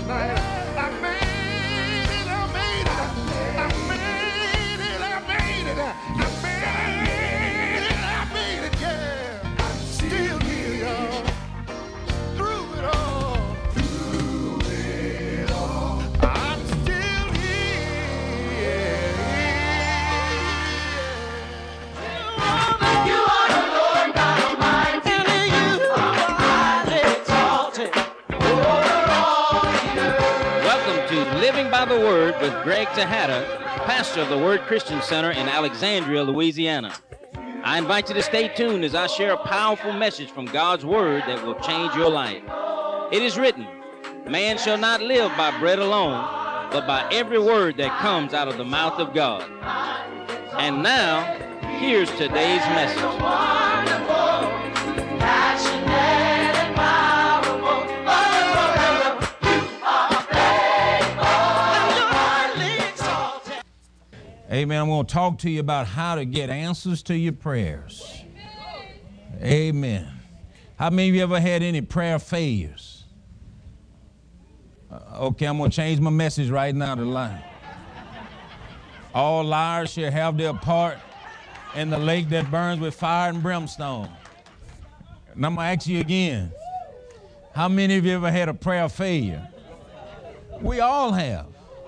tonight. I made it, I made it, I made it, I made it, I made it, I made it, yeah. I'm still here, y'all. Through it all. Through it all. I'm still here. You are the Lord God Almighty. And you are highly exalted over all the earth. Welcome to Living by the Word with Greg Tejada, pastor of the Word Christian Center in Alexandria, Louisiana. I invite you to stay tuned as I share a powerful message from God's Word that will change your life. It is written, man shall not live by bread alone, but by every word that comes out of the mouth of God. And now, here's today's message. Wonderful, passionate and powerful. You are faithful, highly exalted. Amen. I'm going to talk to you about how to get answers to your prayers. Amen. How many of you ever had any prayer failures? Okay, I'm going to change my message right now to lie. All liars shall have their part in the lake that burns with fire and brimstone. And I'm going to ask you again. How many of you ever had a prayer failure? We all have.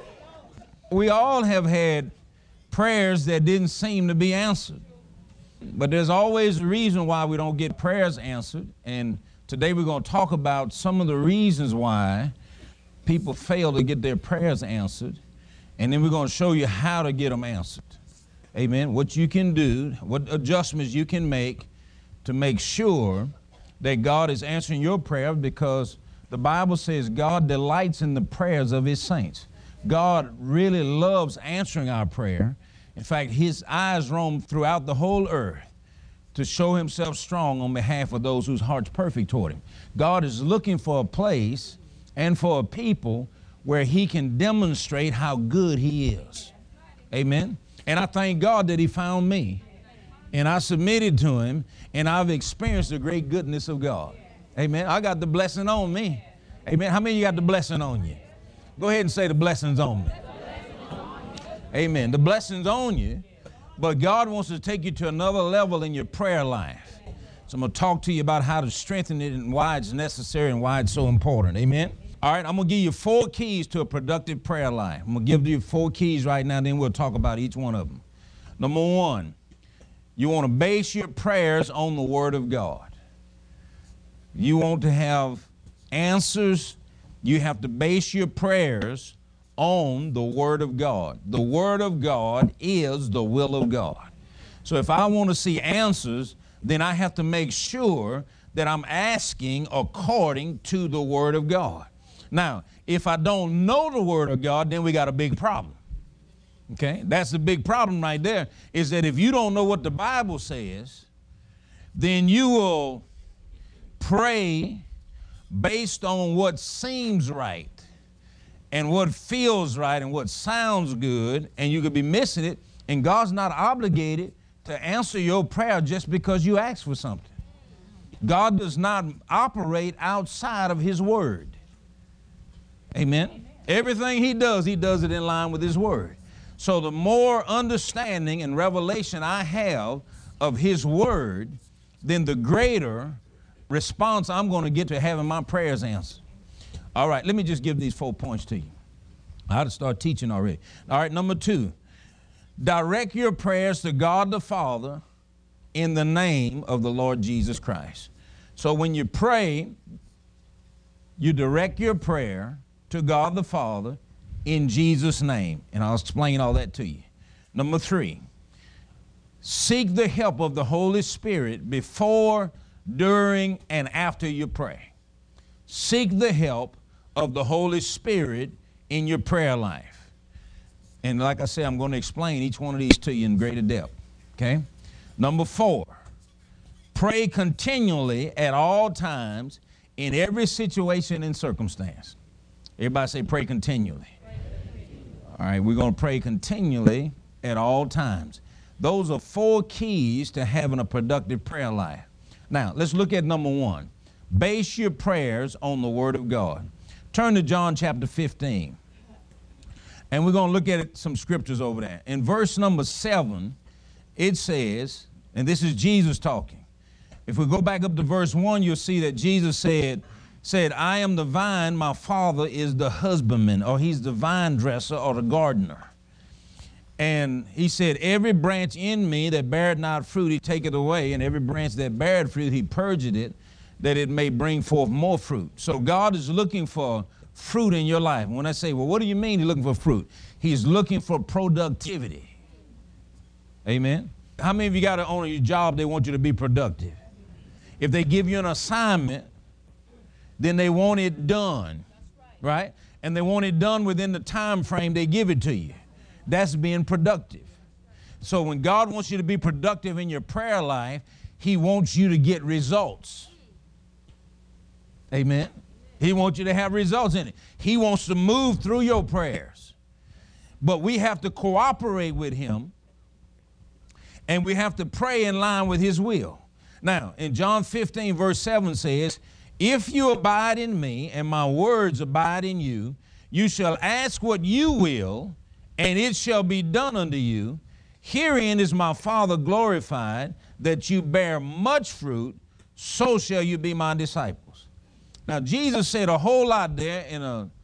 We all have had prayers that didn't seem to be answered. But there's always a reason why we don't get prayers answered. And today we're going to talk about some of the reasons why people fail to get their prayers answered. And then we're going to show you how to get them answered. Amen. What you can do, what adjustments you can make to make sure that God is answering your prayer, because the Bible says God delights in the prayers of his saints. God really loves answering our prayer. In fact, his eyes roam throughout the whole earth to show himself strong on behalf of those whose heart's perfect toward him. God is looking for a place and for a people where he can demonstrate how good he is. Amen. And I thank God that he found me, and I submitted to him, and I've experienced the great goodness of God. Amen. I got the blessing on me. Amen. How many of you got the blessing on you? Go ahead and say the blessing's on me. Amen. The blessing's on you, but God wants to take you to another level in your prayer life. So I'm going to talk to you about how to strengthen it and why it's necessary and why it's so important. Amen. All right, I'm going to give you 4 keys to a productive prayer life. I'm going to give you 4 keys right now, then we'll talk about each one of them. Number 1, you want to base your prayers on the Word of God. You want to have answers, you have to base your prayers on the Word of God. The Word of God is the will of God. So if I want to see answers, then I have to make sure that I'm asking according to the Word of God. Now, if I don't know the Word of God, then we got a big problem. Okay? That's the big problem right there, is that if you don't know what the Bible says, then you will pray based on what seems right and what feels right and what sounds good, and you could be missing it, and God's not obligated to answer your prayer just because you ask for something. God does not operate outside of his Word. Amen. Everything he does it in line with his Word. So the more understanding and revelation I have of his Word, then the greater response I'm going to get to having my prayers answered. All right, let me just give these 4 points to you. I ought to start teaching already. All right, number 2, direct your prayers to God the Father in the name of the Lord Jesus Christ. So when you pray, you direct your prayer to God the Father in Jesus' name. And I'll explain all that to you. Number 3, seek the help of the Holy Spirit before, during, and after you pray. Seek the help of the Holy Spirit in your prayer life. And like I said, I'm going to explain each one of these to you in greater depth. Okay? Number 4, pray continually at all times in every situation and circumstance. Everybody say pray continually. All right, we're going to pray continually at all times. Those are 4 keys to having a productive prayer life. Now, let's look at number 1. Base your prayers on the Word of God. Turn to John chapter 15. And we're going to look at some scriptures over there. In verse number 7, it says, and this is Jesus talking. If we go back up to verse 1, you'll see that Jesus said, I am the vine, my Father is the husbandman, or he's the vine dresser or the gardener. And he said, every branch in me that beareth not fruit, he taketh away, and every branch that beareth fruit, he purgeth it, that it may bring forth more fruit. So God is looking for fruit in your life. When I say, well, what do you mean he's looking for fruit? He's looking for productivity. Amen. How many of you got to own your job, they want you to be productive? If they give you an assignment, then they want it done, right? And they want it done within the time frame they give it to you. That's being productive. So when God wants you to be productive in your prayer life, he wants you to get results. Amen. He wants you to have results in it. He wants to move through your prayers. But we have to cooperate with him, and we have to pray in line with his will. Now, in John 15, verse 7 says, if you abide in me and my words abide in you, you shall ask what you will, and it shall be done unto you. Herein is my Father glorified, that you bear much fruit, so shall you be my disciples. Now, Jesus said a whole lot there in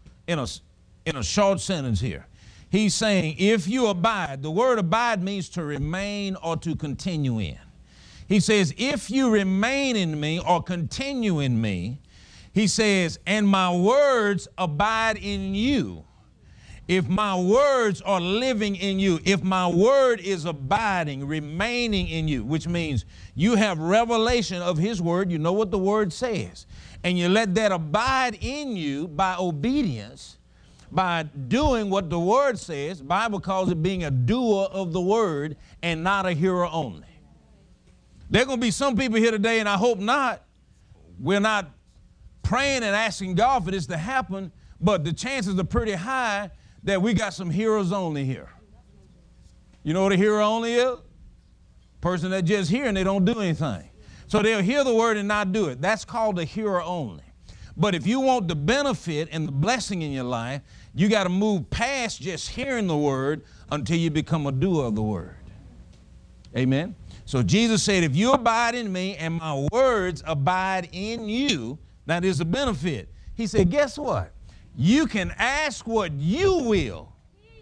a short sentence here. He's saying, if you abide, the word abide means to remain or to continue in. He says, if you remain in me or continue in me, he says, and my words abide in you. If my words are living in you, if my word is abiding, remaining in you, which means you have revelation of his word, you know what the word says, and you let that abide in you by obedience, by doing what the word says. The Bible calls it being a doer of the word and not a hearer only. There are going to be some people here today, and I hope not, we're not praying and asking God for this to happen, but the chances are pretty high that we got some hearers only here. You know what a hearer only is? Person that just hear and they don't do anything. So they'll hear the word and not do it. That's called a hearer only. But if you want the benefit and the blessing in your life, you got to move past just hearing the word until you become a doer of the word. Amen. So Jesus said, if you abide in me and my words abide in you, now there's a benefit. He said, guess what? You can ask what you will,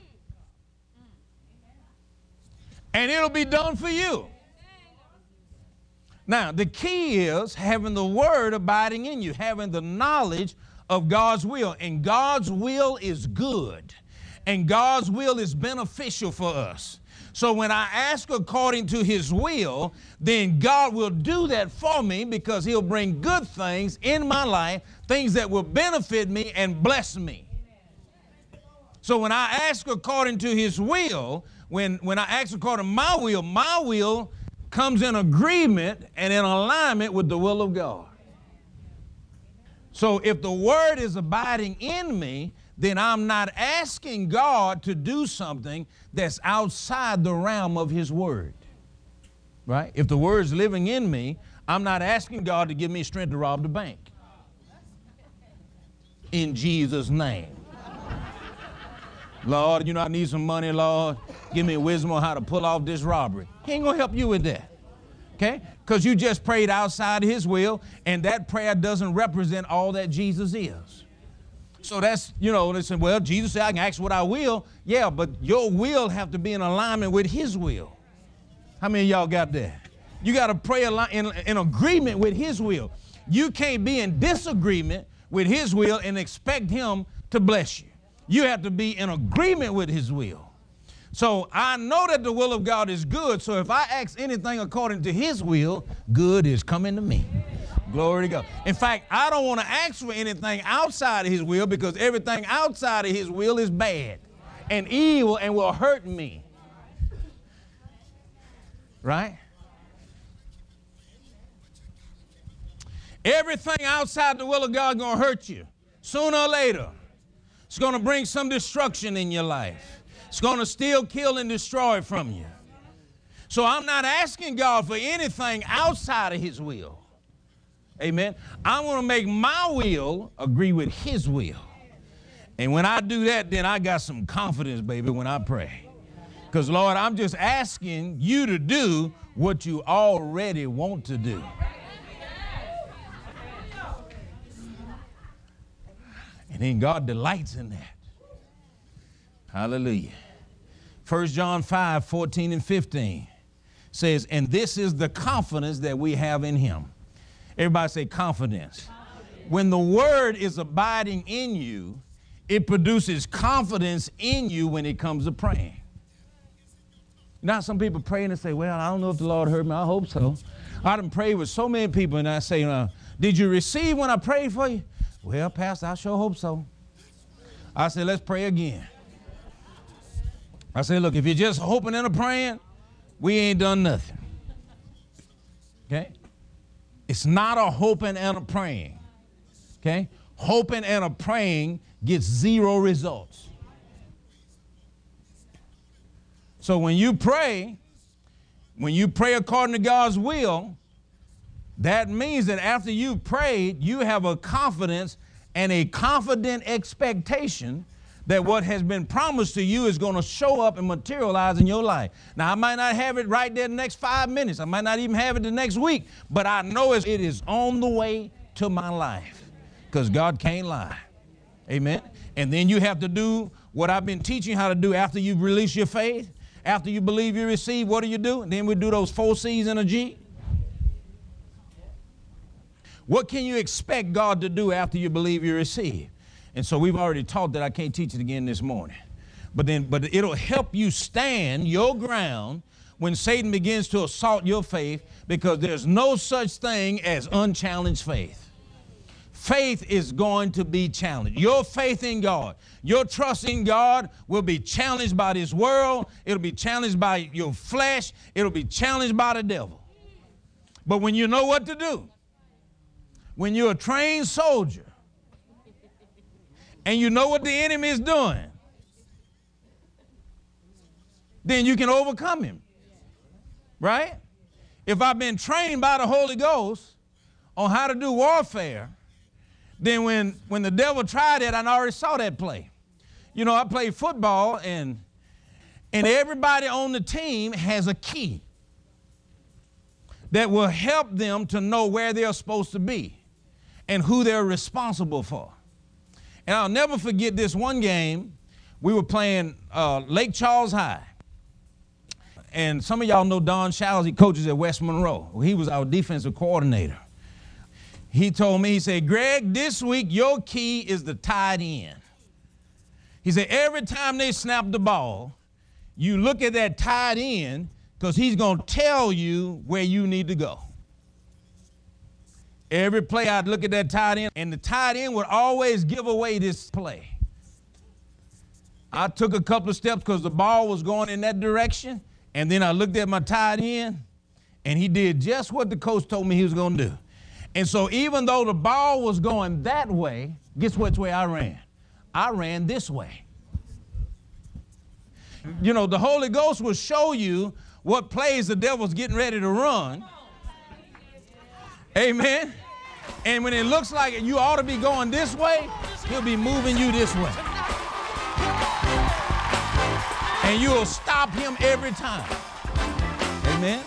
and it'll be done for you. Now, the key is having the word abiding in you, having the knowledge of God's will. And God's will is good, and God's will is beneficial for us. So when I ask according to his will, then God will do that for me, because he'll bring good things in my life, things that will benefit me and bless me. So when I ask according to his will, when I ask according to my will comes in agreement and in alignment with the will of God. So if the word is abiding in me, then I'm not asking God to do something that's outside the realm of his word, right? If the word's living in me, I'm not asking God to give me strength to rob the bank. In Jesus' name. Lord, you know, I need some money, Lord. Give me wisdom on how to pull off this robbery. He ain't gonna help you with that, okay? Because you just prayed outside his will, and that prayer doesn't represent all that Jesus is. So that's, you know, they say, well, Jesus said I can ask what I will. Yeah, but your will have to be in alignment with his will. How many of y'all got that? You got to pray in agreement with his will. You can't be in disagreement with his will and expect him to bless you. You have to be in agreement with his will. So I know that the will of God is good. So if I ask anything according to his will, good is coming to me. Glory to God. In fact, I don't want to ask for anything outside of his will, because everything outside of his will is bad and evil and will hurt me. Right? Everything outside the will of God is going to hurt you. Sooner or later, it's going to bring some destruction in your life. It's going to steal, kill, and destroy from you. So I'm not asking God for anything outside of his will. Amen. I want to make my will agree with his will. And when I do that, then I got some confidence, baby, when I pray. Because, Lord, I'm just asking you to do what you already want to do. And then God delights in that. Hallelujah. 1 John 5, 14 and 15 says, and this is the confidence that we have in him. Everybody say confidence. When the word is abiding in you, it produces confidence in you when it comes to praying. Now some people pray and they say, well, I don't know if the Lord heard me. I hope so. I done prayed with so many people and I say, did you receive when I prayed for you? Well, Pastor, I sure hope so. I said, let's pray again. I said, look, if you're just hoping and a praying, we ain't done nothing. Okay? It's not a hoping and a praying. Okay? Hoping and a praying gets zero results. So when you pray according to God's will, that means that after you've prayed, you have a confidence and a confident expectation that what has been promised to you is going to show up and materialize in your life. Now, I might not have it right there the next 5 minutes. I might not even have it the next week, but I know it is on the way to my life because God can't lie. Amen. And then you have to do what I've been teaching you how to do after you've released your faith, after you believe you receive. What do? And then we do those 4 C's and a G. What can you expect God to do after you believe you receive? And so we've already taught that. I can't teach it again this morning. But it'll help you stand your ground when Satan begins to assault your faith, because there's no such thing as unchallenged faith. Faith is going to be challenged. Your faith in God, your trust in God will be challenged by this world. It'll be challenged by your flesh. It'll be challenged by the devil. But when you know what to do, when you're a trained soldier, and you know what the enemy is doing, then you can overcome him, right? If I've been trained by the Holy Ghost on how to do warfare, then when the devil tried it, I already saw that play. You know, I played football, and everybody on the team has a key that will help them to know where they're supposed to be and who they're responsible for. And I'll never forget this one game. We were playing Lake Charles High. And some of y'all know Don Showers. He coaches at West Monroe. Well, he was our defensive coordinator. He told me, he said, Greg, this week your key is the tight end. He said, every time they snap the ball, you look at that tight end because he's going to tell you where you need to go. Every play, I'd look at that tight end, and the tight end would always give away this play. I took a couple of steps because the ball was going in that direction, and then I looked at my tight end, and he did just what the coach told me he was going to do. And so even though the ball was going that way, guess which way I ran? I ran this way. You know, the Holy Ghost will show you what plays the devil's getting ready to run. Amen. And when it looks like you ought to be going this way, he'll be moving you this way. And you'll stop him every time. Amen.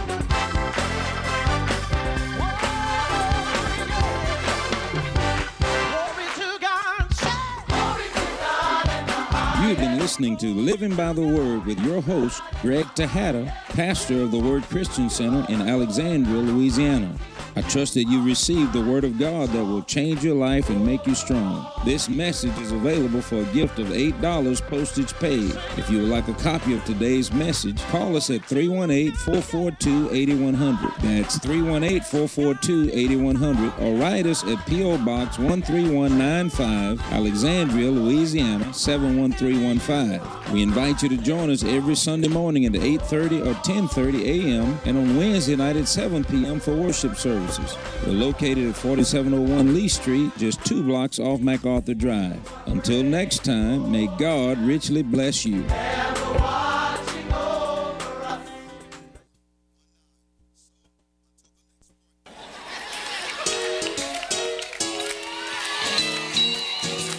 You've been listening to Living by the Word with your host, Greg Tejada, pastor of the Word Christian Center in Alexandria, Louisiana. I trust that you received the Word of God that will change your life and make you strong. This message is available for a gift of $8 postage paid. If you would like a copy of today's message, call us at 318-442-8100. That's 318-442-8100, or write us at P.O. Box 13195, Alexandria, Louisiana 71315. We invite you to join us every Sunday morning at 8:30 or 10:30 a.m. and on Wednesday night at 7 p.m. for worship services. We're located at 4701 Lee Street, just 2 blocks off MacArthur Drive. Until next time, may God richly bless you.